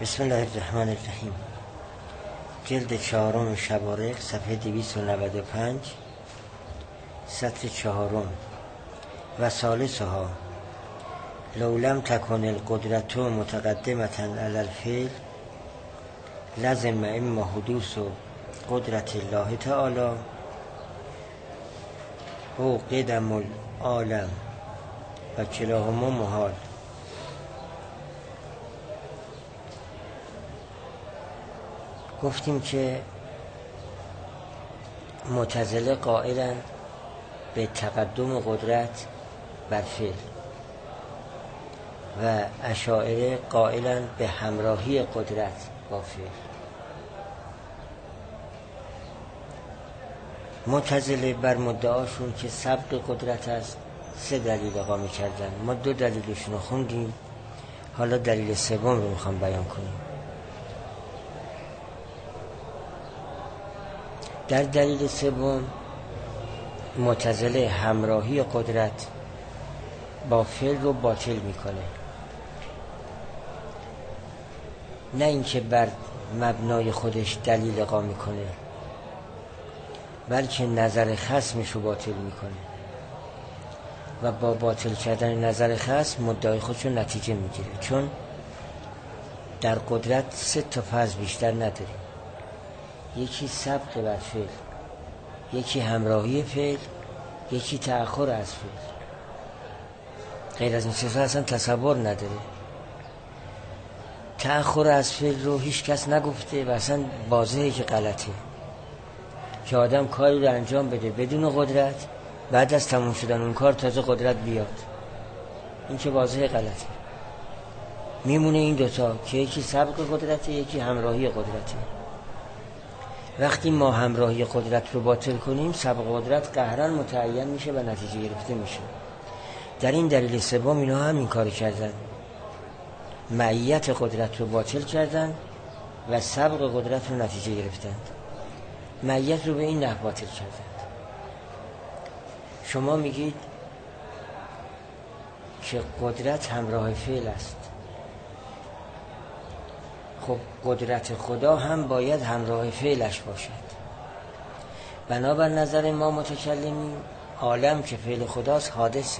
بسم الله الرحمن الرحیم. جلد 4 شبارق صفحه 295 سطر 4 و ثالثها لو لم تکن القدرت متقدمة علی الفعل لزم اما حدوث قدرت الله تعالی او قدم العالم و کلاهما محال. گفتیم که معتزله قائلن به تقدم قدرت بر فعل و اشاعره قائلن به همراهی قدرت با فعل. معتزله بر مدعاشون که سبق قدرت است 3 دلیل اقامه کردن. ما 2 دلیلشون رو خوندیم، حالا دلیل سوم رو میخوام بیان کنیم. در دلیل سوم معتزله همراهی قدرت با فعل رو باطل میکنه، نه اینکه بر مبنای خودش دلیل اقامه کنه، بلکه نظر خصمش رو باطل میکنه و با باطل کردن نظر خصم مدعای خودش رو نتیجه میگیره. چون در قدرت 3 تا فرض بیشتر نداریم: یکی سبق بر فعل، یکی همراهی فعل، یکی تأخر از فعل. غیر از این صفت اصلا تصور نداره. تأخر از فعل رو هیچ کس نگفته و اصلا واضحه که غلطه که آدم کاری رو انجام بده بدون قدرت، بعد از تموم شدن اون کار تازه قدرت بیاد. این که واضحه غلطه. میمونه این دوتا که یکی سبق قدرته، یکی همراهی قدرته. وقتی ما همراهی قدرت رو باطل کنیم، سبق قدرت قهرن متعین میشه و نتیجه گرفته میشه. در این دلیل سوم اینا هم این کار کردن، معیت قدرت رو باطل کردن و سبق قدرت رو نتیجه گرفتند. معیت رو به این نحو باطل کردند: شما میگید که قدرت همراه فعل است، خب قدرت خدا هم باید همراه فعلش باشد. بنابر نظر ما متکلمین عالم که فعل خداست حادثه.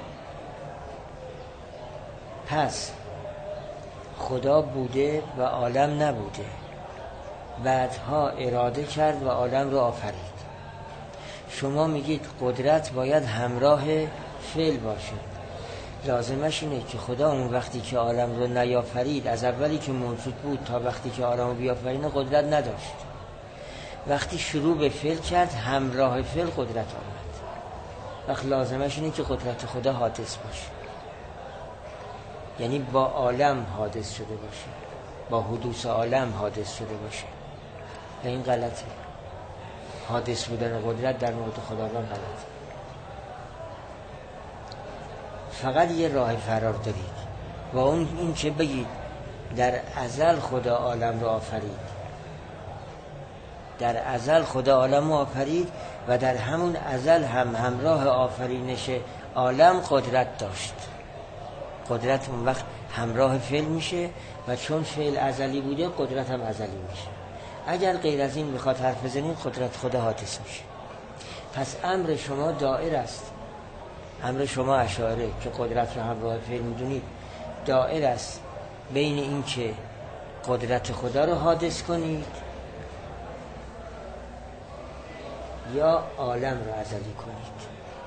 پس خدا بوده و عالم نبوده، بعدها اراده کرد و عالم رو آفرید. شما میگید قدرت باید همراه فعل باشه. لازمش اینه که خدا اون وقتی که عالم رو نیافرید، از اولی که موجود بود تا وقتی که عالم رو بیافرینه قدرت نداشت. وقتی شروع به فعل کرد همراه فعل قدرت آمد. وقت لازمش اینه که قدرت خدا حادث باشه، یعنی با عالم حادث شده باشه، با حدوث عالم حادث شده باشه. و این غلطه. حادث بودن قدرت در مورد خداوند غلطه. فقط یه راه فرار دارید و اون این که بگید در ازل خدا عالم رو آفرید، در ازل خدا عالم رو آفرید و در همون ازل هم همراه آفرینش عالم قدرت داشت. قدرت اون وقت همراه فعل میشه و چون فعل ازلی بوده قدرت هم ازلی میشه. اگر غیر از این میخواد حرف بزنید قدرت خدا حادث میشه. پس امر شما دائر است. امر شما اشاعره که قدرت رو همراه فعل میدونید دائر است بین این که قدرت خدا رو حادث کنید یا عالم رو ازلی کنید.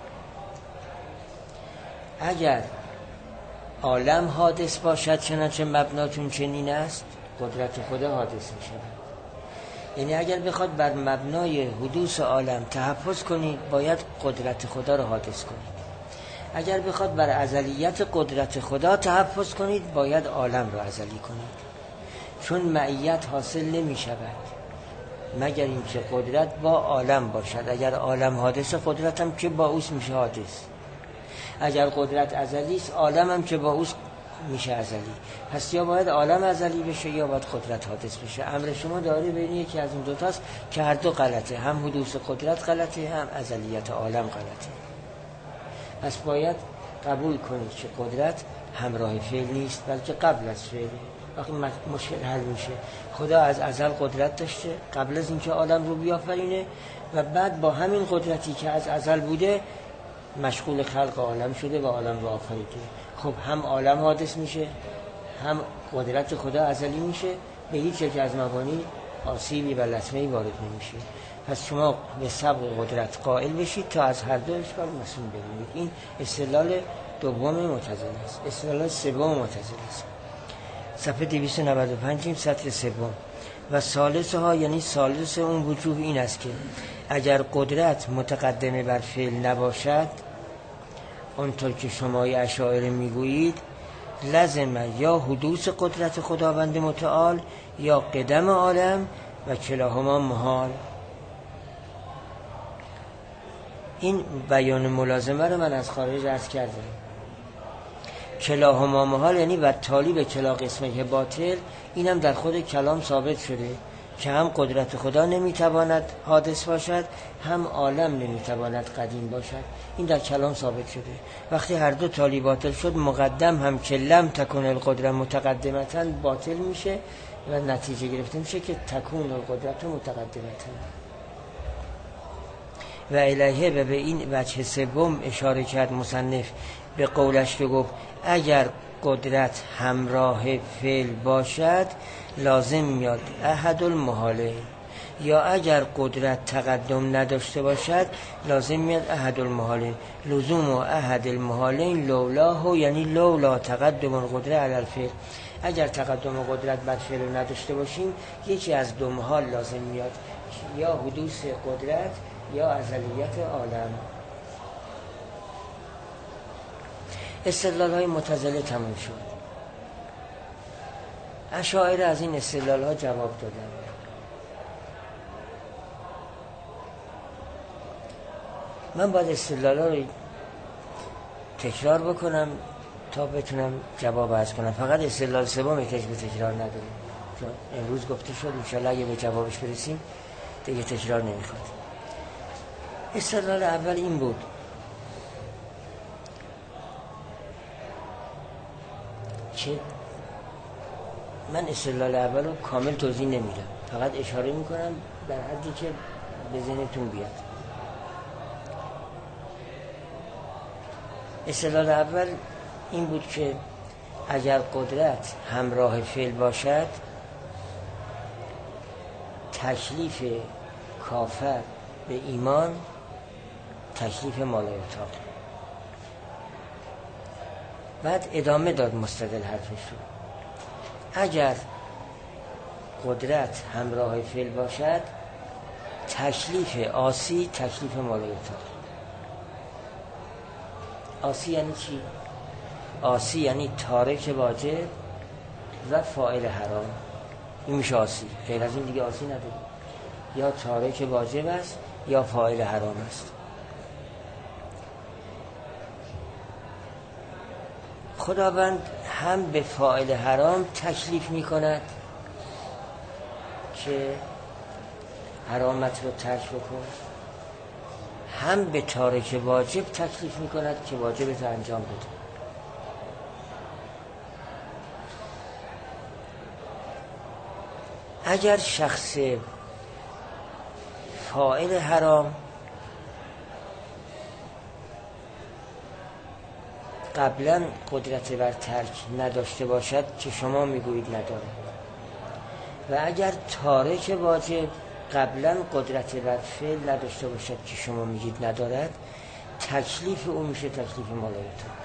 اگر عالم حادث باشد چنانچه مبناتون چنین است، قدرت خدا حادث می شود. یعنی اگر بخواد بر مبنای حدوث عالم تحفظ کنید باید قدرت خدا رو حادث کنید. اگر بخواد بر ازلیت قدرت خدا تحفظ کنید باید عالم رو ازلی کنید. چون معیت حاصل نمی شود مگر اینکه قدرت با عالم باشد. اگر عالم حادث قدرت هم که با اوست میشه حادث. اگر قدرت ازلی است عالم هم که با اوست میشه ازلی. پس یا باید عالم ازلی بشه یا باید قدرت حادث بشه. امر شما داره بین یکی از این دوتاست که هر دو غلطه. هم حدوث قدرت غلطه، هم ازلیت عالم غلطه. پس باید قبول کنید که قدرت همراه فعل نیست بلکه قبل از فعل. وقتی مشکل حل میشه. خدا از ازل قدرت داشته قبل از اینکه عالم رو بیافرینه و بعد با همین قدرتی که از ازل بوده مشغول خلق عالم شده و عالم رو آفریده. خب هم عالم حادث میشه، هم قدرت خدا ازلی میشه، به هیچ یک از مبانی آسیبی و لطمه‌ای وارد نمیشه. پس شما به سبق قدرت قائل بشید تا از هر دو اشکال مسئول ببینید. این استدلال دوم معتزله است. استدلال سوم معتزله است. صفحه 295 سطر سوم. و ثالثها یعنی ثالث اون وجوه این است که اگر قدرت متقدمه بر فعل نباشد، اونطور که شمای اشاعره میگویید، لازمه یا حدوث قدرت خداوند متعال یا قدم عالم و کلاهما محال. این بیان ملازمه رو من از خارج عرض کردم. کلاهما محال یعنی و تالی به کلا قسمه باطل، اینم در خود کلام ثابت شده که هم قدرت خدا نمیتواند حادث باشد، هم عالم نمیتواند قدیم باشد. این در کلام ثابت شده. وقتی هر دو تالی باطل شد، مقدم هم که لم تکن القدرت متقدمتاً باطل میشه و نتیجه گرفته میشه که تکون القدرت متقدمتاً. و الیه و به این وجه سوم اشاره کرد مصنف به قولش که گفت اگر قدرت همراه فعل باشد لازم میاد احد المحالین، یا اگر قدرت تقدم نداشته باشد لازم میاد احد المحالین. لزوم و احد المحالین لولاه یعنی لولا تقدم القدرت علی الفعل. اگر تقدم قدرت بر فعل نداشته باشیم یکی از دو محال لازم میاد، یا حدوث قدرت یا ازلیت عالم. استدلال های معتزله تموم شد. اشاعره از این استدلال ها جواب دادن. من باید استدلال ها رو تکرار بکنم تا بتونم جواب عرض کنم. فقط استدلال سوم احتیاج به تکرار نداره، چون امروز گفته شد، انشاءالله اگه به جوابش برسیم دیگه تکرار نمیخواد. استدلال اول این بود که من استدلال اول رو کامل توضیح نمیدم، فقط اشاره میکنم در حدی که به ذهنتون بیاد. استدلال اول این بود که اگر قدرت همراه فعل باشد، تکلیف کافر به ایمان تکلیف مالایتاق. بعد ادامه داد مستدل حرفش رو. اگر قدرت همراه فعل باشد، تکلیف آسی تکلیف مالایتاق. آسی یعنی چی؟ آسی یعنی تارک واجب و فاعل حرام. این میشه آسی. غیر از این دیگه آسی نداره. یا تارک واجب است یا فاعل حرام است. خداوند هم به فاعل حرام تکلیف می کند که حرامت رو ترک بکن، هم به تارک واجب تکلیف می کند که واجبت رو انجام بده. اگر شخص فاعل حرام قبلا قدرت بر ترک نداشته باشد که شما میگویید نداره، و اگر تارک واجب قبلا قدرت بر فعل نداشته باشد که شما میگید ندارد، تکلیف او میشه تکلیف مالایتاق.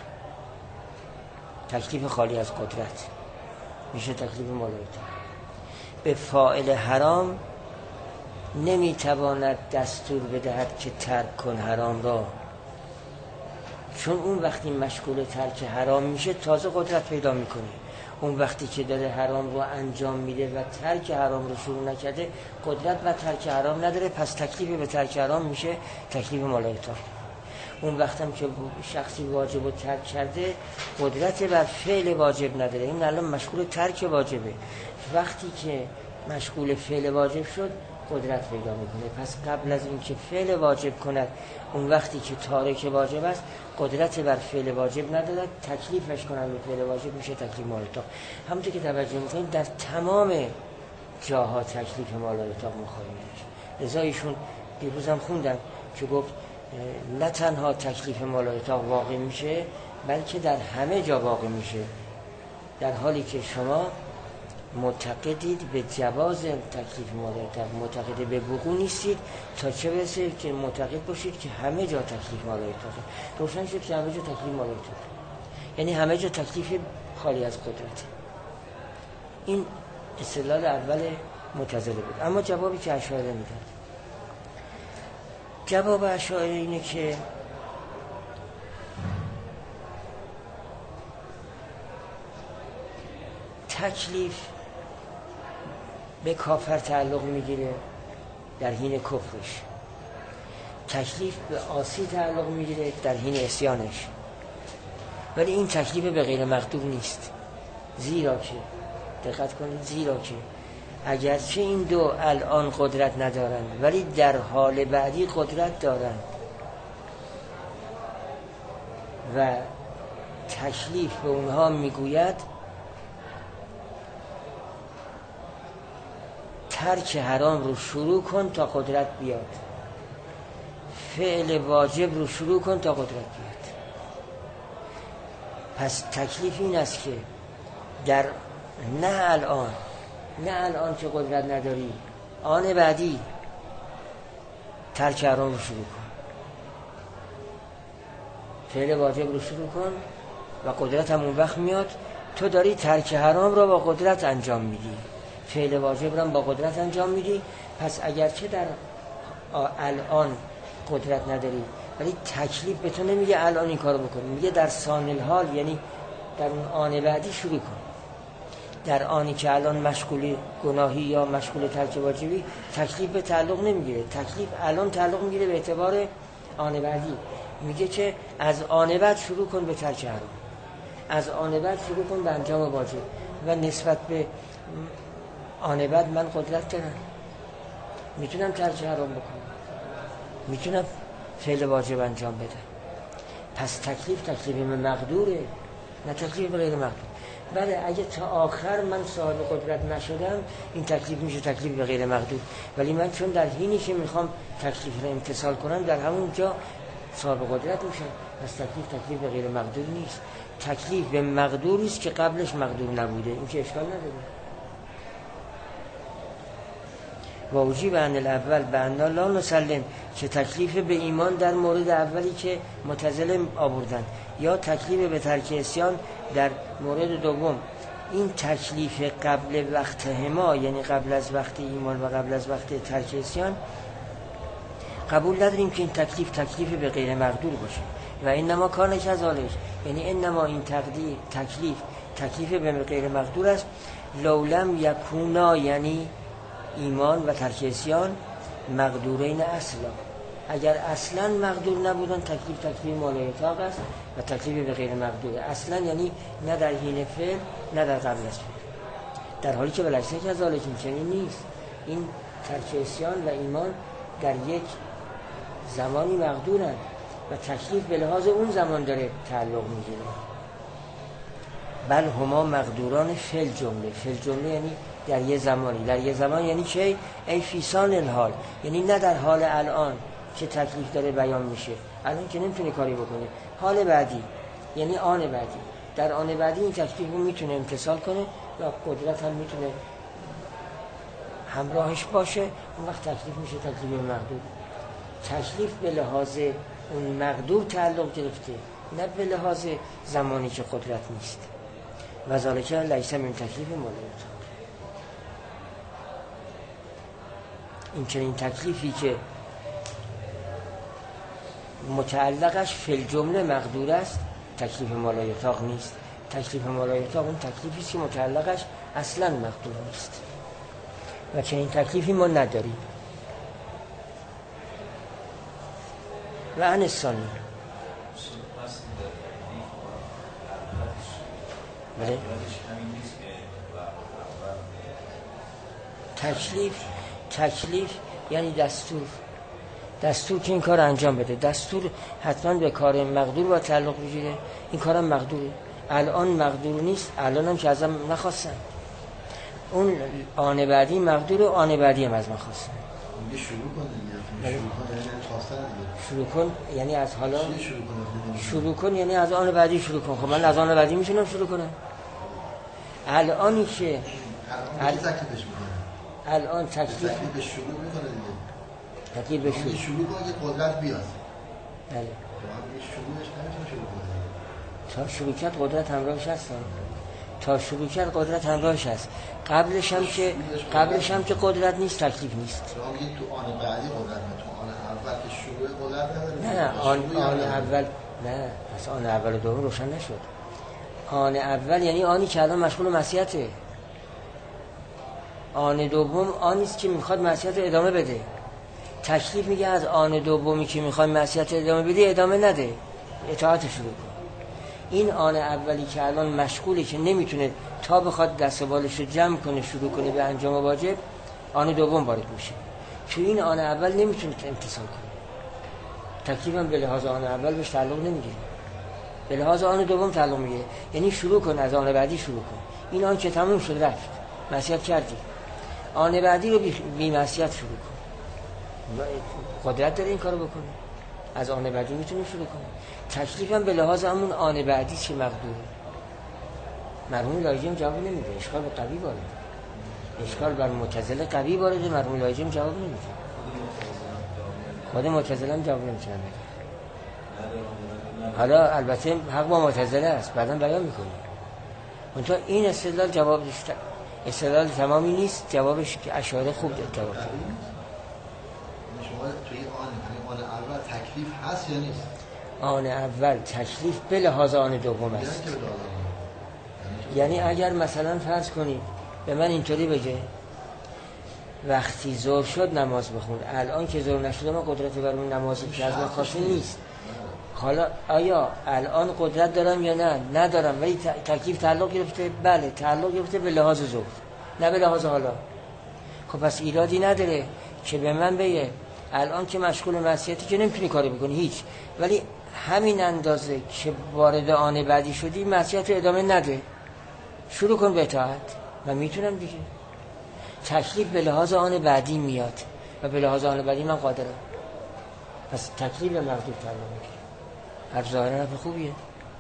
تکلیف خالی از قدرت میشه تکلیف مالایتاق. به فاعل حرام نمیتواند دستور بدهد که ترک کن حرام را، چون اون وقتی مشغول ترک حرام میشه تازه قدرت پیدا میکنه. اون وقتی که داره حرام رو انجام میده و ترک حرام رو شروع نکرده، قدرت و ترک حرام نداره، پس تکلیف به ترک حرام میشه تکلیف مالایتاق. اون وقتم که شخصی واجب رو ترک کرده، قدرت بر فعل واجب نداره، این الان مشغول ترک واجبه. وقتی که مشغول فعل واجب شد، قدرت پیدا میکنه. پس قبل از اینکه فعل واجب کند، اون وقتی که تارک واجب است قدرت بر فعل واجب ندارد، تکلیفش کنند به فعل واجب میشه تکلیف مالاتاق. همونطور که توجه میکنید در تمام جاها تکلیف مالاتاق مخالی میشه. لذا ایشون دیروز هم خوندم که گفت نه تنها تکلیف مالاتاق واقع میشه بلکه در همه جا واقع میشه، در حالی که شما معتقدید به جواز تکلیف مالاتاق، معتقد به وقوع نیستید تا چه برسه که معتقد باشید که همه جا تکلیف مالاتاق. روشن شد که همه جا تکلیف مالاتاق، یعنی همه جا تکلیف خالی از قدرت. این استدلال اول معتزله بود. اما جوابی که اشاعره میدن، جواب اشاعره اینه که تکلیف به کافر تعلق میگیره در حین کفرش، تکلیف به عاصی تعلق میگیره در حین عصیانش، ولی این تکلیف به غیر مقدور نیست. زیرا که دقت کنید، زیرا که اگرچه این دو الان قدرت ندارند ولی در حال بعدی قدرت دارند و تکلیف به اونها میگوید ترک حرام رو شروع کن تا قدرت بیاد، فعل واجب رو شروع کن تا قدرت بیاد. پس تکلیف این است که در نه الان که قدرت نداری، آن بعدی ترک حرام رو شروع کن، فعل واجب رو شروع کن و قدرت هم اون وقت میاد. تو داری ترک حرام رو با قدرت انجام میدی، فعل واجب رو با قدرت انجام میدی. پس اگرچه در الان قدرت نداری ولی تکلیف به تو نمیگه الان این کارو بکن، میگه در ثانی الحال، یعنی در اون آن بعدی شروع کن. در آنی که الان مشغول گناهی یا مشغول ترک واجبی تکلیف به تعلق نمیگیره، تکلیف الان تعلق میگیره به اعتبار آن بعدی. میگه که از آن بعد شروع کن به ترک حرام، از آن بعد شروع کن به انجام واجب، و نسبت به آن بعد من قدرت دارم، میتونم ترک حرام بکنم، میتونم فعل واجب انجام بدم. پس تکلیف مقدوره، نه تکلیف غیر مقدور. بله اگه تا آخر من صاحب قدرت نشدم این تکلیف میشه تکلیف به غیر مقدور، ولی من چون در حینی که میخوام تکلیف رو امتثال کنم در همون جا صاحب قدرت میشم. پس تکلیف به غیر مقدور نیست، تکلیف به مقدوری است که قبلش مقدور نبوده، این که اشکال نداره. واجب عن الاول بنا لا نسلم، که تکلیف به ایمان در مورد اولی که معتزله آوردن، یا تکلیف به ترک عصیان در مورد دوم. این تکلیف قبل وقت ما، یعنی قبل از وقت ایمان و قبل از وقت ترک عصیان، قبول نداریم که این تکلیف به غیر مقدور باشه. و انما کان کذالک، یعنی انما این تکلیف به غیر مقدور است. لولم یکونا، یعنی ایمان و ترک عصیان مقدورین اصلا، اگر اصلا مقدور نبودن تکلیف مالاتاق است و تکلیف به غیر مقدور اصلا، یعنی نه در حین فعل نه در قبل از فعل. در حالی که بلکه کذالک چنین نیست، این ترک عصیان و ایمان در یک زمانی مقدورند و تکلیف به لحاظ اون زمان داره تعلق میگیره. بل هما مقدوران فل جمله یعنی در یه زمانی، در یه زمان یعنی چه؟ ای فیسان الحال، یعنی نه در حال الان که تکلیف داره بیان میشه، الان که نمیتونه کاری بکنه، حال بعدی یعنی آن بعدی، در آن بعدی این تکلیف رو میتونه امتثال کنه و قدرت هم میتونه همراهش باشه، اون وقت تکلیف میشه تکلیف مقدور. تکلیف به لحاظ اون مقدور تعلق گرفته، نه به لحاظ زمانی که قدرت نیست. و ذالک لیس من تکلیف مالاتاق. این چنین تکلیفی که متعلقش فی الجمله مقدور است تکلیف مالاتاق نیست. تکلیف مالاتاق اون تکلیفی است که متعلقش اصلا مقدور نیست و چنین تکلیفی ما نداریم. و انسانی تکلیف یعنی دستور که این کار انجام بده. دستور حتما به کار مقدور با تعلق بگیره. این کارم مقدوره، الان مقدور نیست، الان هم که ازم نخواستن. اون آن بعدی مقدور و آن بعدی هم از من خواستن. شروع کن یعنی از حالا شروع کن یعنی از آن بعدی شروع کن. خب من از آن بعدی میتونم شروع کنم. الانی که الان تکلیف به شروع میکنه دیگه. تکلیف به شروع کنه که قدرت بیاد. بله. شروعش نمیتونه شروع کنه. تا شروع کرد قدرت همراهش هست. تا شروع کرد قدرت همراهش هست. قبلش هم که قدرت نیست، تکلیف نیست. شما میگید تو آن بعدی قدرت، تو آن اول که شروع قدرت نداره. نه آن اول نه، اصلا آن اول و دوم روشن نشد. آن اول یعنی آنی که الان مشغول معصیته. آن دوم آنیست که میخواد معصیت رو ادامه بده. تکلیف میگه از آن دومی که میخواد معصیت رو ادامه بده ادامه نده، اطاعت شروع کن. این آن اولی که الان مشغوله که نمیتونه تا بخواد دست و بالش رو جمع کنه شروع کنه به انجام واجب، آن دوم وارد میشه. چون این آن اول نمیتونه امتثال کنه. تکلیف هم به لحاظ آن اول بهش تعلق نمیگیره، به لحاظ آن دوم تعلق میگیره. یعنی شروع کن، از آن بعدی شروع کن. این آن که تموم شد رفت، معصیت کردی، آن بعدی رو بی معصیت شروع کن. قدرت داره این کارو بکنه، از آن بعدی میتونه شروع کنه. تکلیف هم به لحاظ همون آن بعدی چه مقدوره. مرحوم لاجم جواب نمیده، اشکال به قوی وارده، اشکال بر معتزله قوی وارده، مرحوم لاجم جواب نمیده. خود معتزله هم جواب نمیتونه بده. حالا البته حق با معتزله است، بعدا بیان میکنه. منتها این استدلال جوابش استدلال تمامی نیست، جوابش که اشاره خوب جواب داد. شما توی آن اول تکلیف هست یا نیست؟ آن اول تکلیف به لحاظ آن دوم است. یعنی اگر مثلا فرض کنید به من اینطوری بگه وقتی ظهر شد نماز بخون، الان که ظهر نشده ما قدرت بر اون نمازی که از من خواسته نیست. حالا آیا الان قدرت دارم یا نه؟ ندارم، ولی تکلیف تعلق گرفته. بله تعلق گرفته به لحاظ ظهر، نه به لحاظ حالا. خب پس ایرادی نداره که به من بگه الان که مشغول معصیتی که نمیتونی کاری بکنی هیچ، ولی همین اندازه که وارد آن بعدی شدی معصیت رو ادامه نده، شروع کن به اطاعت. من میتونم دیگه. تکلیف به لحاظ آن بعدی میاد و به لحاظ آن بعدی من قادرم. پس تکلیف به مقدور تعلق میگیره. هر ظاهر حرف خوبیه.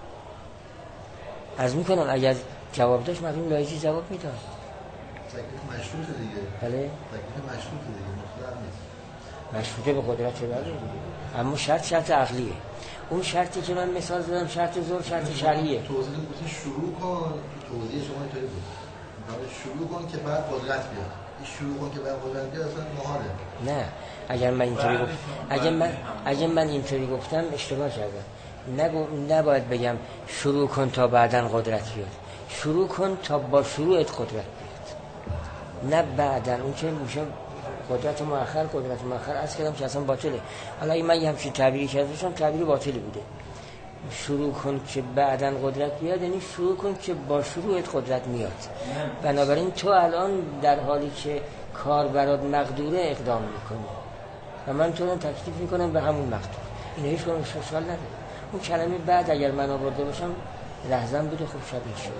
عرض میکنم اگر جواب داشت مرحوم لایجی جواب میداد. تکلیف مشروطه دیگه. بله. تکلیف مشروطه دیگه، مطلق نیست. مشروطه به قدرت بله، اما شرط عقلیه. اون شرطی که من مثال زدم شرط زور، شرط شرعیه. توضیح گفتین شروع کن، توضیح شما اینطوری بود. شروع کن که بعد قدرت بیاد. این شروع کن که بعد قدرت بیاد اصلا محاله. نه، اگر من اینطوری گفتم، اگر من اینطوری گفتم اشتباه کردم. نباید بگم شروع کن تا بعداً قدرت بیاد. شروع کن تا با شروعت قدرت بیاد. نه بعداً، اون که میشه قدرت مؤخر از کردم که اصلا باطله. حالا اگه من یه همچین تعبیری کردم تعبیر باطلی بوده. شروع کن که بعداً قدرت بیاد یعنی شروع کن که با شروعت قدرت میاد. بنابراین تو الان در حالی که کار برات مقدوره اقدام میکنی و من تو رو تکلیف میکنم به همون مقدور. اینو هیچ کنم اشکال نداره. اون کلمه بعد اگر من آورده باشم لحظه‌ام بوده خوب شد میشه.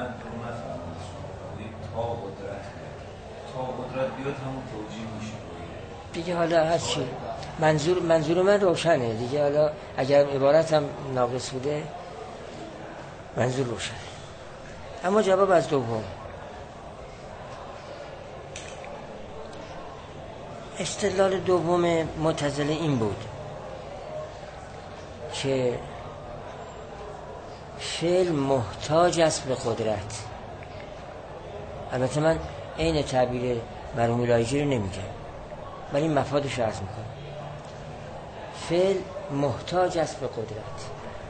تا قدرت بیاد همون توجیه میشه دیگه. حالا هر چی منظور من روشنه دیگه. حالا اگر عبارتم ناقص بوده منظور روشنه. اما جواب از دوم، استدلال دوم معتزله این بود که فعل محتاج است به قدرت. البته من عین تعبیر مرحوم لایجی رو نمیگم، ولی مفادش رو عرض میکنم. فعل محتاج است به قدرت،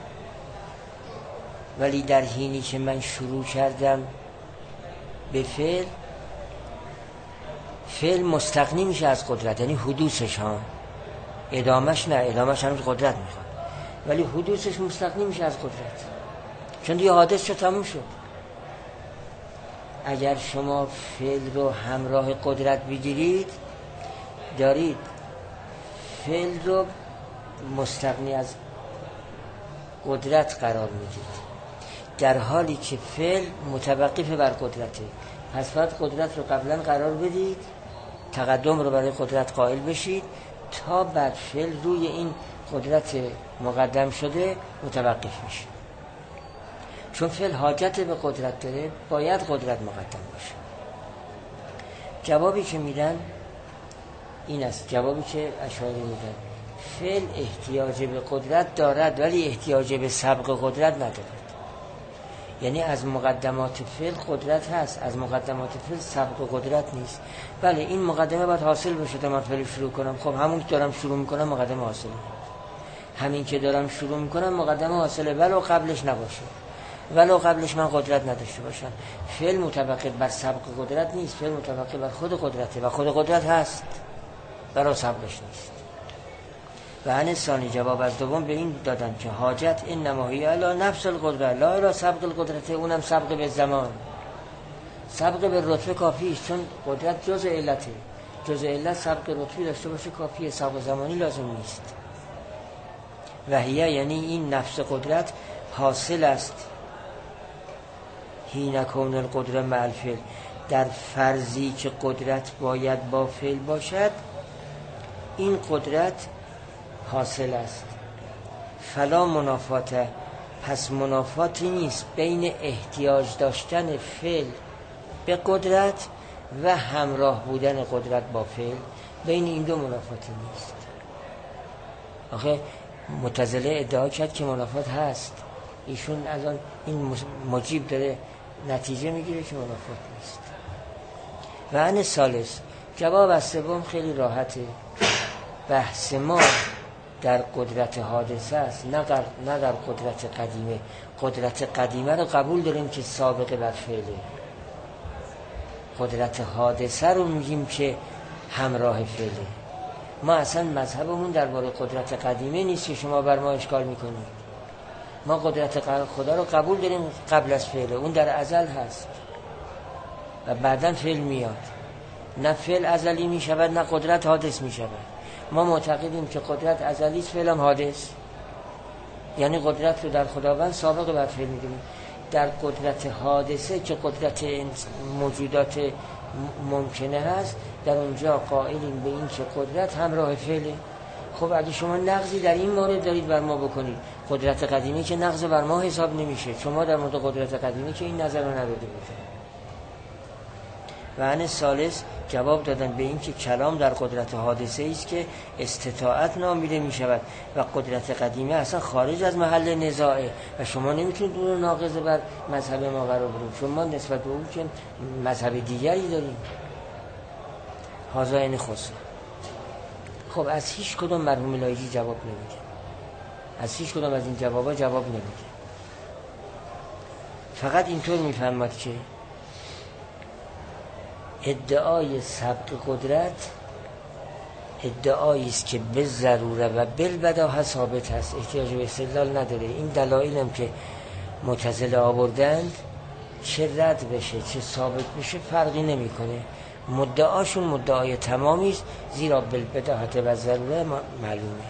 ولی در حینی که من شروع کردم به فعل مستغنی میشه از قدرت، یعنی حدوثش ها، ادامش نه، ادامش هنوز قدرت میخواد، ولی حدوثش مستغنی میشه از قدرت، چون دیگه حادث شد، تموم شد. اگر شما فعل رو همراه قدرت بگیرید دارید فعل رو مستغنی از قدرت قرار میدید، در حالی که فعل متوقف بر قدرته. پس باید قدرت رو قبلا قرار بدید، تقدم رو برای قدرت قائل بشید تا بعد فعل روی این قدرت مقدم شده متوقف میشه. چون فعل حاجت به قدرت داره، باید قدرت مقدم باشه. جوابی که میدن این است، جوابی که اشاعره میدن، فعل احتیاج به قدرت دارد ولی احتیاج به سبق قدرت ندارد. یعنی از مقدمات فعل قدرت هست، از مقدمات فعل سبق قدرت نیست. بله این مقدمه باید حاصل بشه تا من فعل شروع کنم. خب همون که دارم شروع میکنم مقدمه حاصله، همین که دارم شروع میکنم مقدمه حاصله، ولو قبلش نباشه، ولو قبلش من قدرت نداشته باشم. فعل متوقف بر سبق قدرت نیست، فعل متوقف بر خود قدرته و خود قدرت هست، برای سبقش نیست. و عن ثانی جواب از دوم به این دادن که حاجت انما هی الی نفس القدرت لا الی سبق القدرت، اونم سبق به زمان، سبق به رتبه کافی است، چون قدرت جزء علته، جزء علت سبق رتبی داشته باشه کافیه، سبق زمانی لازم نیست. و هی یعنی این نفس قدرت حاصل است حین کون القدرت مع الفعل، در فرضی که قدرت باید با فعل باشد این قدرت حاصل است. فلا منافات، پس منافاتی نیست بین احتیاج داشتن فعل به قدرت و همراه بودن قدرت با فعل، بین این دو منافاتی نیست. آخه معتزله ادعا کرد که منافات هست، ایشون از آن این مجیب داره نتیجه میگیره که منافات نیست. و عن ثالث جواب از سوم خیلی راحته، بحث ما در قدرت حادثه است، نه در قدرت قدیمه. قدرت قدیمه رو قبول داریم که سابقه بر فعله، قدرت حادثه رو میگیم که همراه فعله. ما اصلا مذهبمون درباره قدرت قدیمه نیست که شما بر ما اشکال میکنید. ما قدرت خدا رو قبول داریم قبل از فعله، اون در ازل هست و بعداً فعل میاد. نه فعل ازلی میشود نه قدرت حادث میشود. ما معتقدیم که قدرت ازلی است، فعل هم حادث، یعنی قدرت رو در خداوند سابق بر فعل میدونیم. در قدرت حادثه که قدرت موجودات ممکنه هست، در اونجا قائلیم به این که قدرت همراه فعله. خب اگه شما نقضی در این مورد دارید بر ما بکنید، قدرت قدیمی که نقض بر ما حساب نمیشه، شما در مورد قدرت قدیمی که این نظر رو نداده بودید. و عن ثالث جواب دادن به این که کلام در قدرت حادثه است که استطاعت نامیده می شود و قدرت قدیمه اصلا خارج از محل نزاعه و شما نمیتونید اون رو ناقض بر مذهب ما قرار بدید، چون ما نسبت به اون که مذهب دیگری داریم. هذا خصوصا. خب از هیچ کدوم مرحوم لایجی جواب نمیده، از هیچ کدوم از این جوابا جواب نمیده. فقط اینطور میفهمد که ادعای سبق قدرت ادعایی است که به ضروره و بالبداهه ثابت است، احتیاج به استدلال نداره. این دلایل هم که معتزله آوردند چه رد بشه چه ثابت بشه فرقی نمیکنه، مدعاشون مدعای تمامی است، زیرا بالبداهه و ضروره معلومه.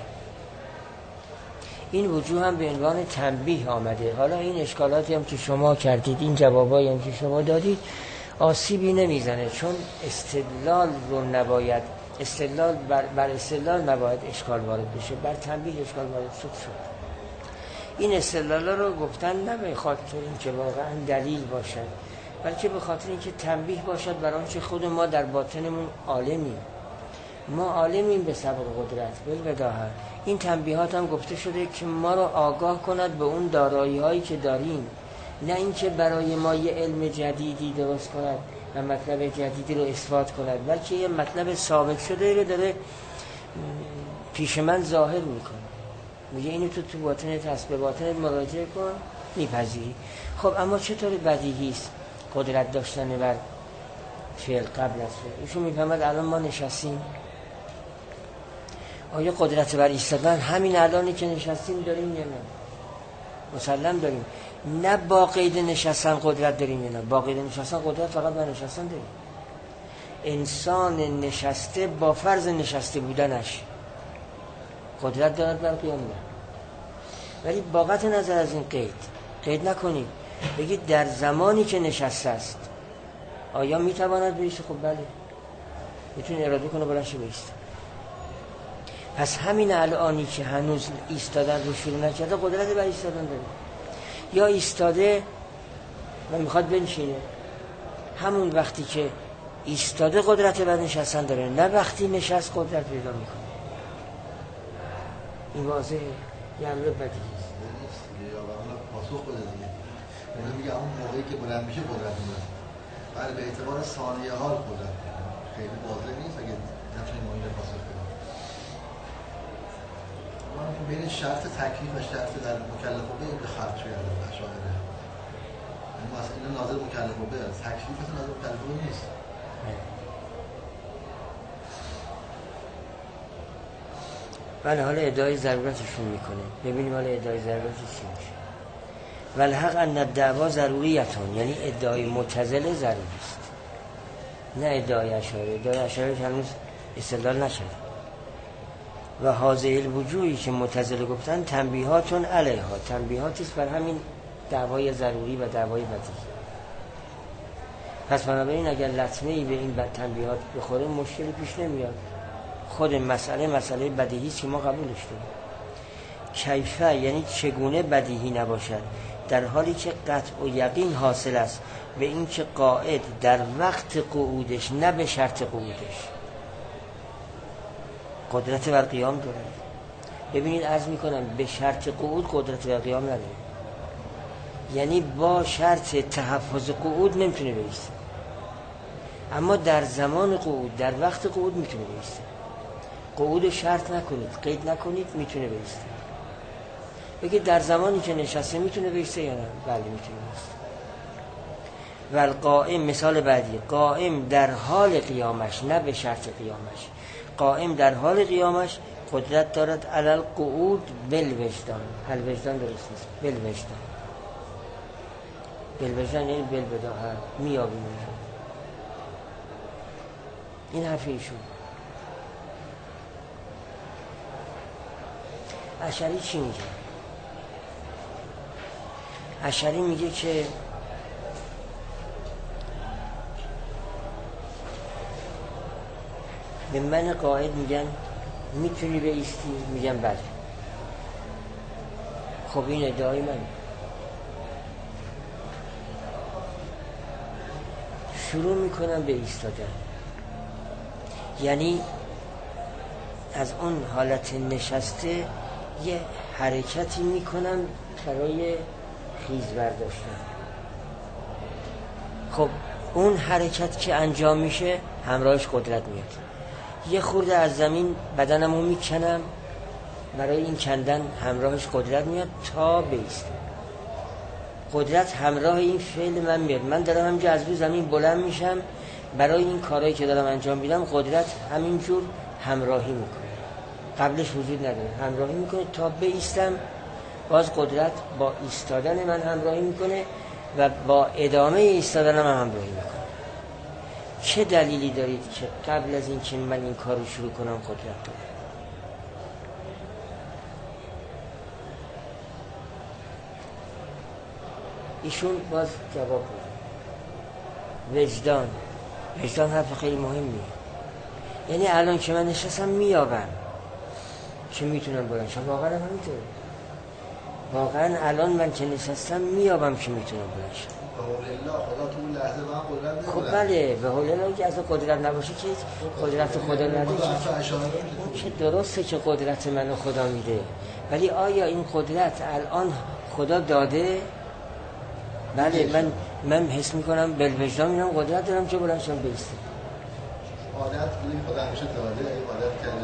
این وجوه هم به عنوان تنبیه آمده. حالا این اشکالاتی هم که شما کردید، این جوابایی هم که شما دادید آسیبی نمیزنه، چون استدلال رو نباید، استدلال بر استدلال نباید اشکال وارد بشه، بر تنبیه اشکال وارد شد. این استدلالا رو گفتن نه به خاطر اینکه واقعا دلیل باشد، بلکه به خاطر اینکه تنبیه باشد بر آنچه خود ما در باطنمون عالمیم. ما عالمیم به سبب قدرت بالبداهه. این تنبیهات هم گفته شده که ما رو آگاه کند به اون دارایی هایی که داریم، نه اینکه برای ما یه علم جدیدی درست کند و مطلب جدیدی رو اثبات کند، بلکه یه مطلب ثابت شده رو داره پیش من ظاهر میکنه، میگه اینو تو باطنت هست، به باطنت مراجعه کن میپذیری. خب اما چطور بدیهی است قدرت داشتن بر فعل قبل از فعل؟ ایشون میفهمد الان ما نشستیم، آیا قدرت بر ایستادن همین الانی که نشستیم داریم یا نه؟ مسلم داریم. نه با قید نشستن قدرت داریم یا نه؟ با قید نشستن قدرت فقط بر نشستن داریم. انسان نشسته با فرض نشسته بودنش قدرت دارد بر قیام نه. ولی با قطع نظر از این قید نکنید، بگید در زمانی که نشسته است آیا میتواند بایسته؟ خب بله، میتونه اراده کنه بلند شه بایسته. پس همین الانی که هنوز ایستادن رو شروع نکرده قدرت بر ایستادن داره، یا ایستاده و میخواد بنشینه، همون وقتی که ایستاده قدرت بر نشستن داره، نه وقتی نشست قدرت پیدا میکنه. این واضحه، یه امر بدیهی است. یا واقعا پاسخ بده دیگه. اون میگه اون موقعی که بلند میشه قدرت میاد. بله به اعتبار ثانیه ها قدرت خیلی واضح نیست اگه نتونیم ما اینو پاسخ بدیم. ما بین شرط تکلیف و شرط در مکلف و به خلق شده اشاعره. اما اصلا این ناظر مکلف و به تکلیف اصلا ناظر مکلف و نیست. بله، حالا ادعای ضرورتشون میکنه، ببینیم حالا ادعای ضرورتش چی میشه. والحق ان الدعوا ضروریتون، یعنی ادعای معتزله ضروری است، نه ادعای اشاعره. ادعای اشاعره هنوز استدلال نشده. و حاضر الوجوهی که معتزله گفتن تنبیهاتون علیها، تنبیهاتی است بر همین دعوای ضروری و دعوای بدیهی. پس بنابراین اگر لطمه‌ای به این تنبیهات بخوره مشکلی پیش نمیاد. خود مسئله بدیهی است که ما قبولش داریم. کیفه یعنی چگونه بدیهی نباشد، در حالی که قطع و یقین حاصل است به این که قاعد در وقت قعودش نه به شرط قعودش قدرت بر قیام داره. ببینید عرض میکنم به شرط قعود قدرت بر قیام نداره، یعنی با شرط تحفظ قعود نمیتونه بایسته، اما در زمان قعود در وقت قعود میتونه بایسته. قعود شرط نکنید، قید نکنید، میتونه بایسته. بگید در زمانی که نشسته میتونه بایسته یا نه؟ بله میتونه بایسته. والقائم، مثال بعدی، قائم در حال قیامش نه به شرط قیامش، قائم در حال قیامش قدرت دارد علی القعود بالوجدان. الوجدان درست نیست، بالوجدان. بالوجدان یعنی بالبداهه، میابیم. این حرف ایشون. اشعری چی میگه؟ اشعری میگه که به من قائد میگن میتونی بایستی؟ میگم بله. خب این ادعای من. شروع میکنم به ایستادن، یعنی از اون حالت نشسته یه حرکتی میکنم برای خیز برداشتن. خب اون حرکت که انجام میشه همراهش قدرت میاد. یه خورده از زمین بدنمو میکنم، برای این کندن همراهش قدرت میاد تا بایستم. قدرت همراه این فعل من میاد. من دارم همینجا از روی زمین بلند میشم، برای این کارهایی که دارم انجام میدم قدرت همینجور همراهی میکنه، قبلش وجود نداره، همراهی میکنه تا بایستم. باز قدرت با ایستادن من همراهی میکنه و با ادامه ایستادن من همراهی میکنه. چه دلیلی دارید که قبل از این که من این کار رو شروع کنم قدرت دارم؟ ایشون باز جواب میده. وجدان حرف خیلی مهمیه. یعنی الان که من نشستم میابم که میتونم بلند شم. واقعا همینطوره. واقعا الان من که نشستم میابم که میتونم بلند شم. به خدا تو اون لحظه من قدرت ندارم. خب بله، به حول الله که از قدرت نباشه که قدرت خدا نداره. که درسته که قدرت منو خدا میده، ولی آیا این قدرت الان خدا داده؟ بله، من حس میکنم بالوجدان میرم قدرت دارم که بلند شم بایستم. عادت بودی خدا همیشه داده، این عادت کرده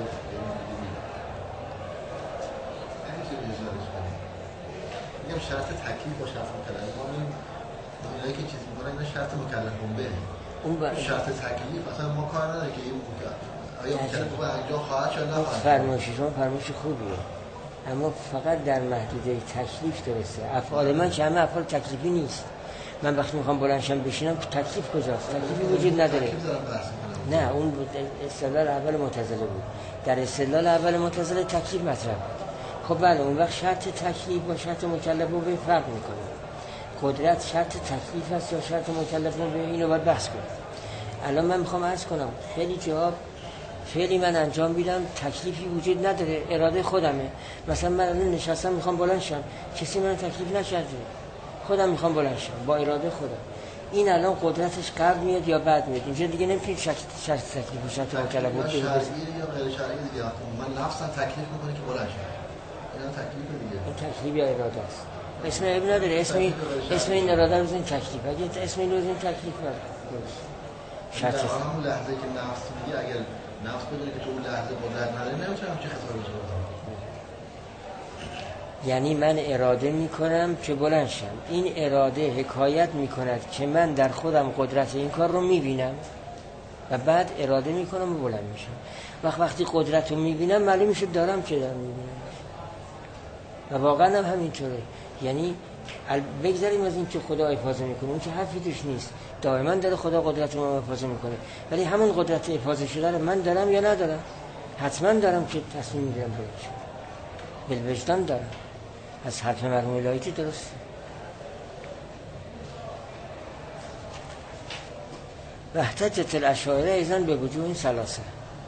نمیشه بیزارش کنیم. میگم شرط تکلیف و شرط مکلف. ما اینایی که چیز میکنن اینا شرط مکلف به شرط تکلیف اصلا ما کار نداره که این آیا مکلف به انجام خواهد شد نه خواهد. فرمایش خوبیه، اما فقط در محدوده تکلیف درسته. افعال من که همه افعال تکلیفی نیست. من وقتی میخوام بلند شم بشینم تکلیف کجاست؟ تکلیفی وجود نداره. تکلیف دارم بحث میکنم. نه اون استدلال اول معتزله بود. در استدلال اول معتزله تکلیف مطرح بود. خب بله اون وقت شرط تکلیف با شرط مکلف رو به فرق میکنه. قدرت شرط تکلیف است یا شرط مکلف رو به اینو باید بحث کنیم. الان من میخوام عرض کنم خیلی جواب فعلی من انجام میدم تکلیفی وجود نداره، اراده خودمه. مثلا من الان نشستم میخوام بلند شم، کسی من تکلیف نکرده، خودم میخوام بلند شم با اراده خودم. این الان قدرتش قبل میاد یا بعد میاد؟ اینجا دیگه نمیتونید شرط تکلیف و شرط مکلف رو شرعی یا غیر شرعی دیگه. من نفسم تکلیف میکنه که بلند شم، اینا تکلیف دیگه. این تکلیف یا اراده است. اسم عیب نداره، اسم این اراده رو بزنید تکلیف. اگه اسم این رو بزنید تکلیف درست. شرط همون لحظه که نفس میگه اگر نفس بدونه که تو اون لحظه قدرت نداره نمیتونم چه خطابی بکنم. یعنی من اراده میکنم که بلند شم، این اراده حکایت میکند که من در خودم قدرت این کار رو میبینم و بعد اراده میکنم و بلند میشم. وقتی قدرت رو میبینم معلوم میشه دارم که دارم میبینم و واقعا هم همینطوره. یعنی بگذاریم از این که خدا حفاظه میکنه، اون که حرفی توش نیست، دائما داره خدا قدرت رو حفاظه میکنه، ولی همون قدرت حفاظه شده رو من دارم یا ندارم؟ حتما دارم که تصمیم میگیرم بلند شم، بالوجدان دارم. از حرف مرحوم الهیتی درست. و احتجت الاشاعره ایضا به وجوه این ثلاثه.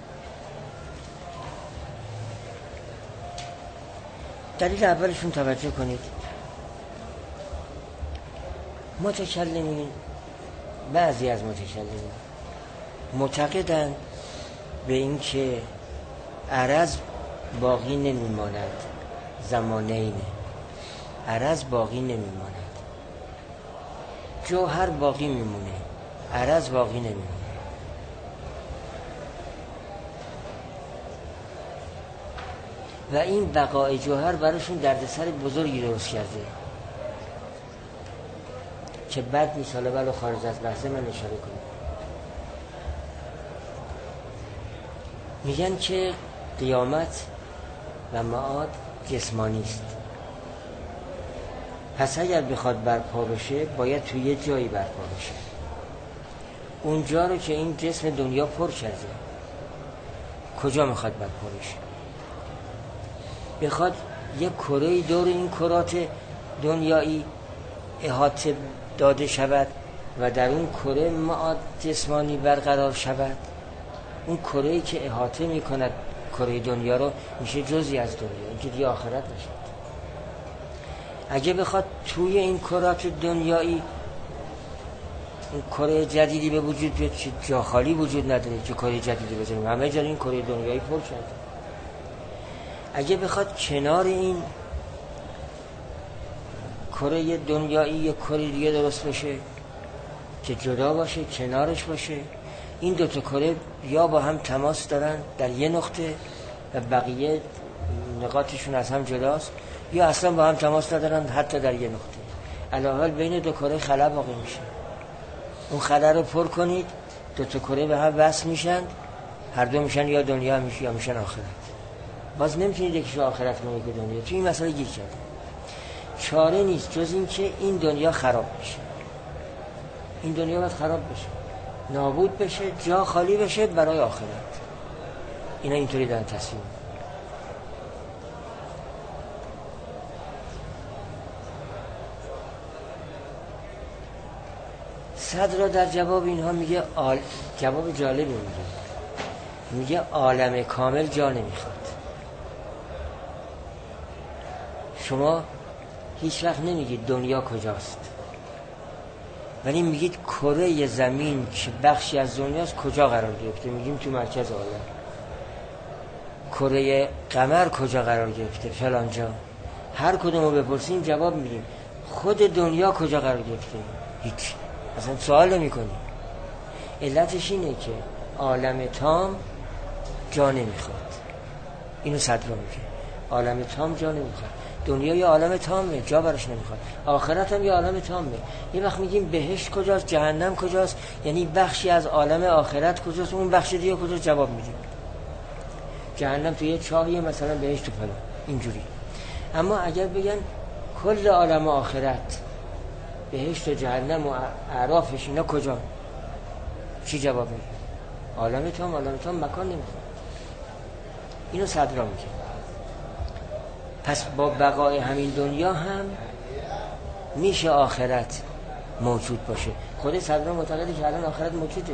دلیل اولشون توجه کنید. متکلمین، بعضی از متکلمین معتقدند به این که عرض باقی نمیماند، زمانینه، عرض باقی نمیماند، جوهر باقی میمونه، عرض باقی نمیمونه. و این بقاء جوهر براشون دردسر بزرگی درست کرده که بعد میساله بلا خارج از بحثه من اشاره کنم. میگن که قیامت و معاد جسمانی است، پس اگر بخواد برپا بشه باید توی یه جایی برپا بشه، اونجا رو که این جسم دنیا پر کرده. کجا میخواد برپا بشه؟ بخواد یک کره دور این کرات دنیایی احاطه داده شود و در اون کره معاد جسمانی برقرار شود، اون کره‌ای که احاطه میکند کره دنیا رو میشه جزئی از دنیا، اینکه دیگه آخرت نشد. اگه بخواد توی این کرات دنیایی این کره جدیدی به وجود بیاد، که جا خالی وجود نداره که کره جدیدی بزنیم، همه جا این کره دنیایی پر شده. اگه بخواد کنار این کره دنیایی یک کره دیگه درست بشه که جدا باشه، کنارش باشه، این دوتا کره یا با هم تماس دارن در یه نقطه و بقیه نقاطشون از هم جداست، یا اصلا با هم تماس ندارن حتی در یه نقطه. علاوه بین دو کره خلا باقی میشه. اون خلا رو پر کنید، دوتا کره به هم وصل میشن، هر دو میشن یا دنیا میشه یا میشن آخرت. باز نمیتونید یکیشو آخرت کنید که دنیا. توی این مسئله گیر کرده. چاره نیست جز این که این دنیا خراب بشه. این دنیا باید خراب بشه، نابود بشه، جا خالی بشه برای آخرت. اینا اینطوری دارن تصمیم. صدر در جواب اینها میگه جواب جالبی میگه عالم کامل جا نمیخواد. شما هیچ وقت نمیگید دنیا کجاست، ولی میگید کره زمین که بخشی از دنیاست کجا قرار گرفته؟ میگیم تو مرکز عالم. کره قمر کجا قرار گرفته؟ فلان جا. هر کدوم رو بپرسیم جواب میدیم. خود دنیا کجا قرار گرفته؟ هیچ، اصلا سوال نمی کنیم. علتش اینه که عالم تام جا نمیخواد. اینو صدر میگه، عالم تام جا نمیخواد. دنیا یه عالم تامه، جا برش نمیخواد. آخرت هم یه عالم تامه. یه وقت میگیم بهشت کجاست، جهنم کجاست، یعنی بخشی از عالم آخرت کجاست، اون بخش دیگه کجاست جواب میدیم. جهنم تو یه چاهیه، مثلا بهشت تو فلان، اینجوری. اما اگر بگن کل عالم آخرت، بهشت و جهنم و اعرافش اینا کجا، چی جواب میدیم؟ عالم تام مکان نمیخواد. اینو صدرا میکنه. پس با بقای همین دنیا هم میشه آخرت موجود باشه. خود صدرا معتقده که الان آخرت موجوده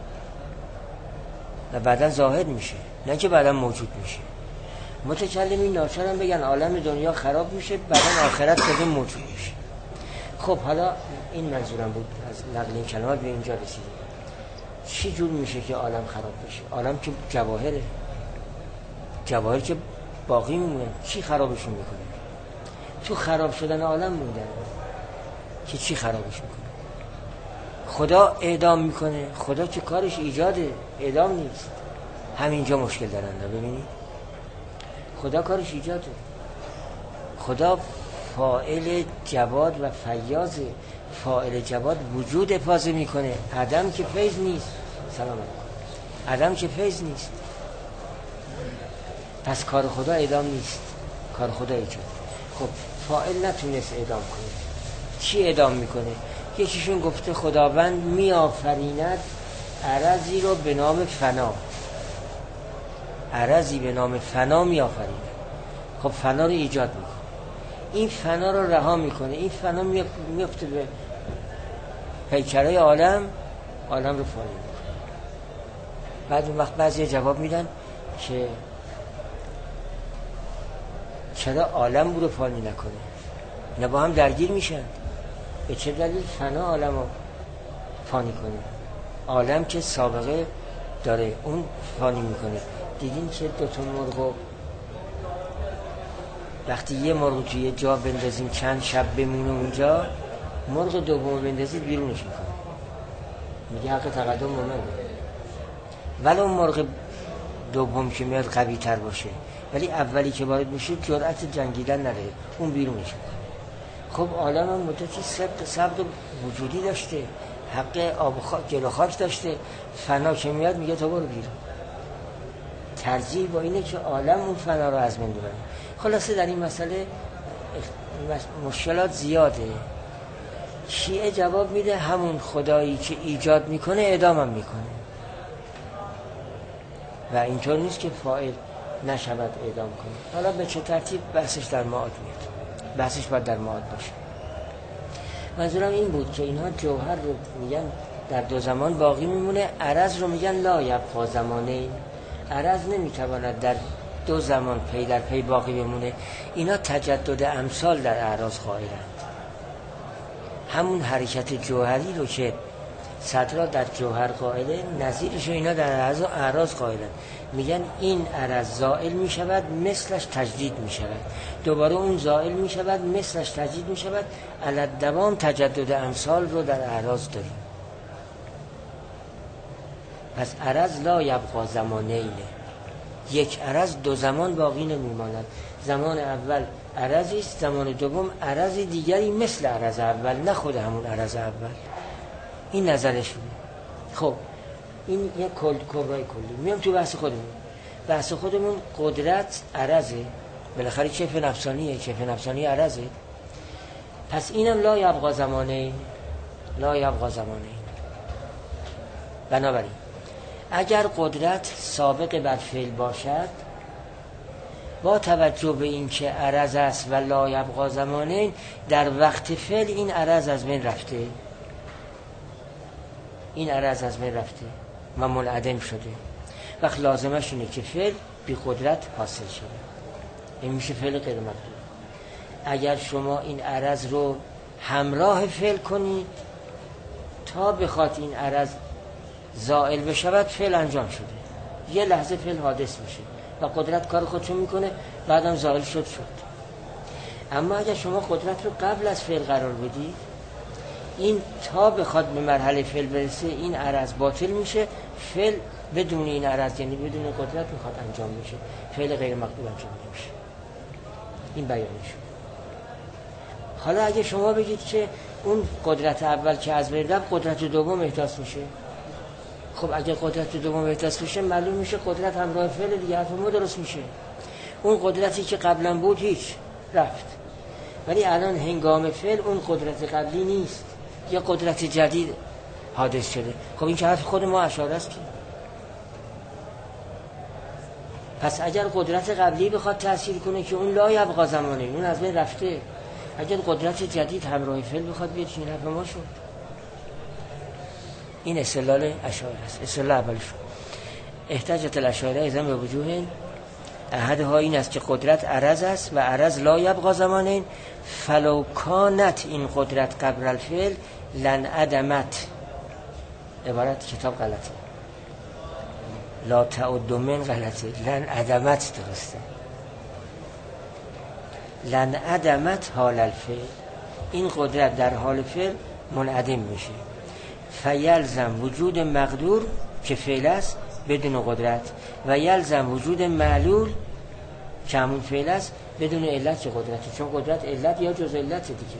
و بعدا ظاهر میشه، نه که بعدا موجود میشه. متکلمین ناچارن بگن عالم دنیا خراب میشه، بعدا آخرت خود موجود میشه. خب حالا این منظورم بود از نقل این کلمات به اینجا رسیدیم. چی جور میشه که عالم خراب بشه؟ عالم که جواهره، جواهر که باقی میمونه، چی خرابشون میکنه؟ تو خراب شدن عالم موندن که چی خرابش میکنه؟ خدا اعدام میکنه. خدا که کارش ایجاده، اعدام نیست. همینجا مشکل دارن. ببینید خدا کارش ایجاده. خدا فاعل جواد و فیاض. فاعل جواد وجود افاضه میکنه. عدم که فیض نیست. سلام علیکم. عدم که فیض نیست. پس کار خدا اعدام نیست، کار خدا ایجاد. خب فاعل نتونست اعدام کنه، چی اعدام میکنه؟ یکیشون گفته خداوند میآفریند عرضی رو به نام فنا، عرضی به نام فنا میآفریند. خب فنا رو ایجاد میکنه، این فنا رو رها میکنه، این فنا میفته به پیکره عالم، عالم رو فانی میکنه. بعد اون وقت بعضی جواب میدن که چرا عالم رو فانی نکنه؟ اینا با هم درگیر میشن. به چه دلیل فنا عالم رو فانی کنه؟ عالم که سابقه داره اون فانی میکنه. دیدین که دوتا مرغ وقتی یه مرغ توی یه جا بندازیم چند شب بمونه اونجا، مرغ دوم بندازید بیرونش میکنه، میگه حق تقدم به من. ولی اون مرغ دوم که میاد قوی تر باشه، ولی اولی که وارد میشه جرأت جنگیدن نداره، اون بیرونش میکنه. خب عالم هم مدتی سبت وجودی داشته، حق آب جلو خاک داشته، فنا که میاد میگه تو برو بیرون. ترجیح با اینه که عالم اون فنا رو از بین ببره. خلاصه در این مسئله مشکلات زیاده. شیعه جواب میده همون خدایی که ایجاد میکنه اعدامم میکنه و اینطور نیست که فاعل نشود اعدام کنه. حالا به چه ترتیب بحثش در معاد میاد، بحثش باید در معاد باشه. منظورم این بود که اینها جوهر رو میگن در دو زمان باقی میمونه، عرض رو میگن لا یبقا زمانه. عرض نمیتواند در دو زمان پی در پی باقی بمونه. اینا تجدد امثال در اعراض قائلند. همون حرکت جوهری رو که صدرا در جوهر قائله، نظیرش اینا در اعراض قائلند. میگن این عرض زائل میشود مثلش تجدید میشود، دوباره اون زائل میشود مثلش تجدید میشود. علت دوام تجدد امثال رو در اعراض داریم. پس عرض لا یبقا زمانین، یک عرض دو زمان باقی نمیماند. زمان اول عرضی است، زمان دوم عرضی دیگری مثل عرض اول، نه خود همون عرض اول. این نظرشونه. خب این یک کبرای کلی. میام تو بحث خودمون. بحث خودمون قدرت عرضه، بالاخره کیف نفسانیه، کیف نفسانی عرضه. پس اینم لا یبقا زمانین، لا یبقا زمانین. بنابراین اگر قدرت سابق بر فعل باشد، با توجه به این که عرض است و لا یبقا زمانین، در وقت فعل این عرض از بین رفته، این عرض از بین رفته و منعدم شده. وقت لازمش اینه که فعل بی قدرت حاصل شده. این میشه فعل غیر مقدور. اگر شما این عرض رو همراه فعل کنید تا بخواد این عرض زائل بشود، فعل انجام شده، یه لحظه فعل حادث میشه و قدرت کار خودشو میکنه، بعدم زائل شد. اما اگر شما قدرت رو قبل از فعل قرار بدید، این تا بخواد به مرحله فعل برسه این عرض باطل میشه. فعل بدون این عرض، یعنی بدون قدرت میخواد انجام میشه، فعل غیر مقدور انجام نمیشه. این بیانش. حالا اگه شما بگید که اون قدرت اول که از بین رفت، قدرت دوم احداث میشه. خب اگه قدرت دوم احداث میشه، معلوم میشه قدرت همراه فعل دیگه، حرف ما درست میشه. اون قدرتی که قبلا بود هیچ، رفت. ولی الان هنگام فعل اون قدرت قبلی نیست، یه قدرت جدید حادث شده. خب این که حرف خود ما اشاره است که پس اگر قدرت قبلی بخواد تأثیر کنه که اون لا یبقا زمانه، اون از بین رفته، اگر قدرت جدید همراه فعل بخواد بیاد چی نفع ما شد. این استدلال اشاعره است. استدلال اولش احتجت الاشاعره ایضا به وجوه احدها این است که قدرت عرض است و عرض لا یبقا زمانه، فلو کانت این قدرت قبل الفعل لن عدمت. عبارت کتاب غلطه، لا تعد من غلطه، لن عدمت درسته. لن عدمت حال الفعل، این قدرت در حال فعل منعدم میشه. فیلزم وجود مقدور که فعل است بدون قدرت و یلزم وجود معلول که همون فعل است بدون علت که قدرته، چون قدرت علت یا جز علت دیگه.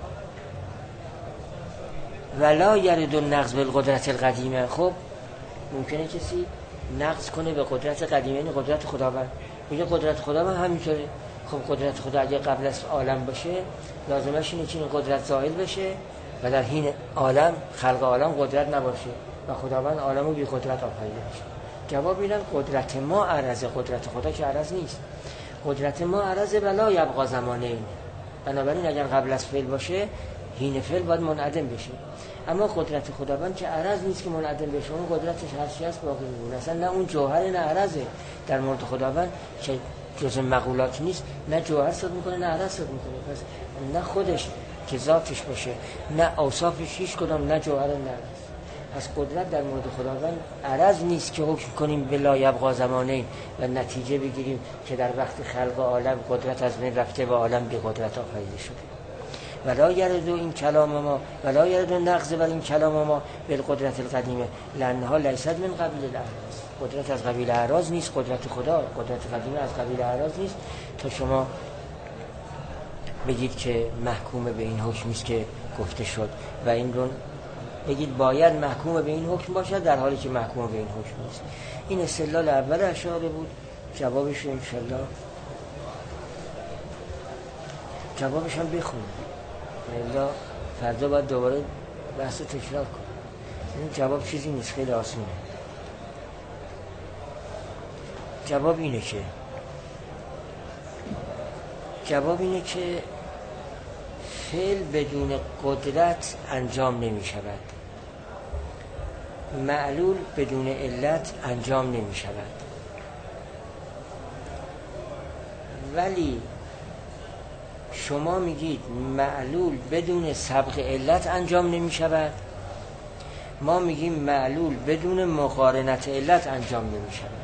ولا یرد النقض بالقدرت القدیمه. خب ممکنه کسی نقض کنه به قدرت قدیمه، یعنی قدرت خداوند. میگه قدرت خداوند همینطوره. خب قدرت خدا اگه قبل از عالم باشه لازمش اینه که این قدرت زائل بشه و در حین عالم خلق عالم قدرت نباشه و خداوند عالمو بی قدرت آفریده باشه. جواب میدن قدرت ما عرض، قدرت خدا که عرض نیست. قدرت ما عرض ولا یبقا زمانه، بنابراین اگر قبل از فعل باشه حین فعل باید منعدم بشه. اما قدرت خداوند که عرض نیست که منعدم بشه، اون قدرتش هر چی هست باقی میمونه. اصلا نه اون جوهر نه عرضه. در مورد خداوند که جز مقولات نیست، نه جوهر صد میکنه نه عرض صد میکنه. پس نه خودش که ذاتش باشه نه اوصافش هیچ کدام، نه جوهر نه عرض. پس قدرت در مورد خداوند عرض نیست که حکم کنیم بلا یبقا زمانه و نتیجه بگیریم که در وقت خلق عالم قدرت از بین رفته و عالم بی قدرت آفریده شده. ولا یرد این کلام ما ولا یرد نقض بر این کلام ما بالقدرت القدیمه لانها لیست من قبیل الاعراض. قدرت از قبیل اعراض نیست، قدرت خدا، قدرت قدیمه از قبیل اعراض نیست تا شما بگید که محکوم به این حکم است که گفته شد و این رو بگید باید محکوم به این حکم باشد در حالی که محکوم به این حکم نیست. این استدلال اول اشاره بود. جوابش انشالله جوابش هم بخونید، الا فردا باید دوباره بحث رو تکرار کنم. این جواب چیزی نیست، خیلی آسونه. جواب اینه که فعل بدون قدرت انجام نمی شود، معلول بدون علت انجام نمی شود. ولی شما میگید معلول بدون سبق علت انجام نمی شود، ما میگیم معلول بدون مقارنت علت انجام نمی شود.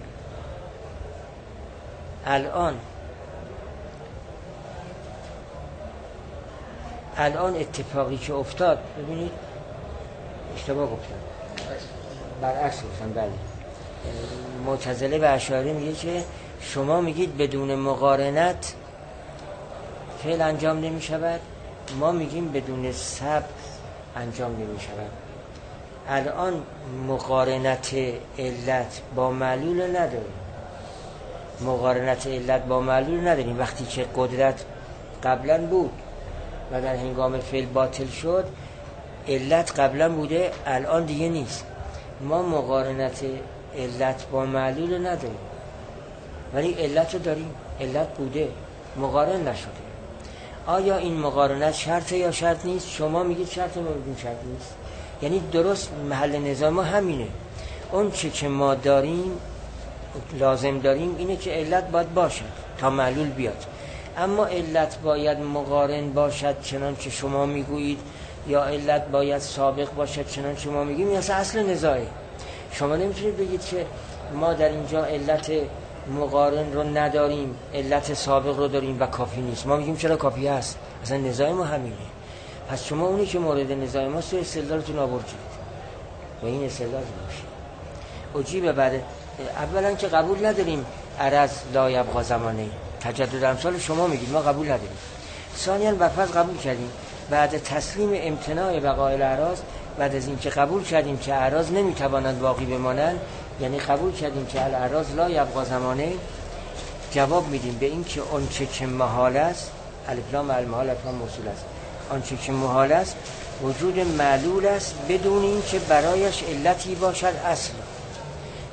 الان اتفاقی که افتاد، ببینید اشتباه گفتم، برعکس گفتم. بله، معتزله و اشاعره میگه که شما میگید بدون مقارنت فعل انجام نمی شود، ما میگیم بدون سبب انجام نمی شود. الان مقارنت علت با معلول نداریم، مقارنت علت با معلول نداریم. وقتی که قدرت قبلا بود و در هنگام فعل باطل شد، علت قبلا بوده الان دیگه نیست. ما مقارنت علت با معلول نداریم، ولی علت رو داریم. علت بوده، مقارن نشده. آیا این مقارنت شرطه یا شرط نیست؟ شما میگید شرطه، ما میگیم شرط نیست. یعنی درست محل نظام ما همینه. اون چه که ما داریم لازم داریم اینه که علت باید باشد تا معلول بیاد. اما علت باید مقارن باشد چنانچه شما میگویید، یا علت باید سابق باشد چنانچه شما میگیم، یا اصل نزاعه. شما نمیتونید بگید که ما در اینجا علت مقارن رو نداریم، علت سابق رو داریم و کافی نیست. ما میگیم چرا کافی هست، اصلا نزاع ما همینه. پس شما اونی که مورد نزاع ما سو استدلالتون آوردید و این استدلال باشه عجیبه. بعد اولا که قبول نداریم عرض لا یبقا زمانه، تجدد امثال شما میگید، ما قبول نداریم. ثانیاً بفرض قبول کردیم بعد تسلیم امتناع بقاء الاعراض، بعد از اینکه قبول کردیم که اعراض نمیتوانند باقی بمانند، یعنی قبول کردیم که الاعراض لا یبقا زمانه، جواب میدیم به این که آنچه که محال است، الف لام المحال افهم موصول است، آنچه که محال است وجود معلول است بدون این که برایش علتی باشد اصلا.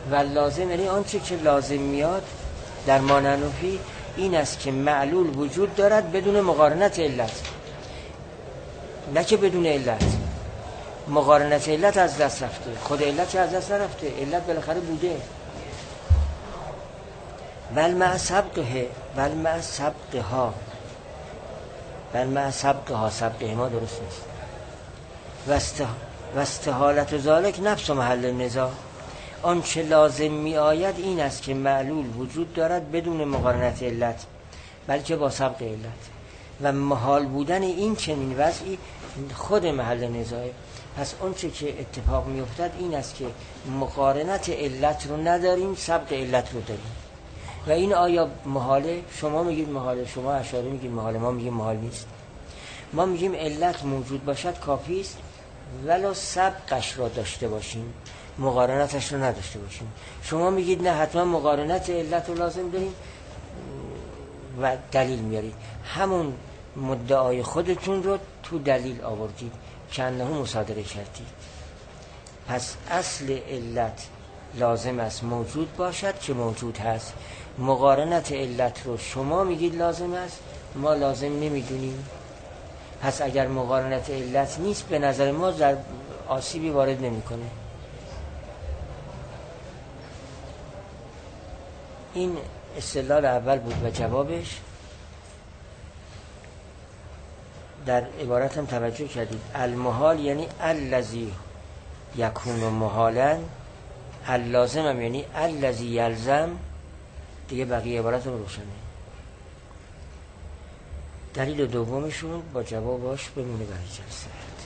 و لازم یعنی آنچه که لازم میاد در ماننوفی این است که معلول وجود دارد بدون مقارنت علت، نه که بدون علت. مقارنت علت از دست رفته، خود علت چه از دست نرفته، علت بالاخره بوده. ولمع سبقها سبقه ما درست نیست. و استحالت ذالک نفس محل نزاع. آنچه لازم می آید این است که معلول وجود دارد بدون مقارنت علت بلکه با سبق علت، و محال بودن این چنین وضعی خود محل نزاعه. پس آنچه که اتفاق می افتد این است که مقارنت علت رو نداریم، سبق علت رو داریم. و این آیا محاله؟ شما میگید محاله، شما اشاعره میگید محاله، ما میگیم محال نیست. ما میگیم علت موجود باشد کافی است ولو سبقش را داشته باشیم، مقارنتش رو نداشته باشیم. شما میگید نه، حتما مقارنت علت رو لازم داریم و دلیل میارید. همون مدعای خودتون رو تو دلیل آوردید که انه مصادره کردید. پس اصل علت لازم است موجود باشد که موجود هست. مقارنت علت رو شما میگید لازم است، ما لازم نمیدونیم. پس اگر مقارنت علت نیست به نظر ما در آسیبی وارد نمیکنه. این استدلال اول بود و جوابش. در عبارت هم توجه کردید المحال یعنی الذی یکون محالا، اللازم هم یعنی الذی یلزم. دیگه بقیه عبارت رو روشنه. دلیل دومشون با جوابش بمونه برای جلسه.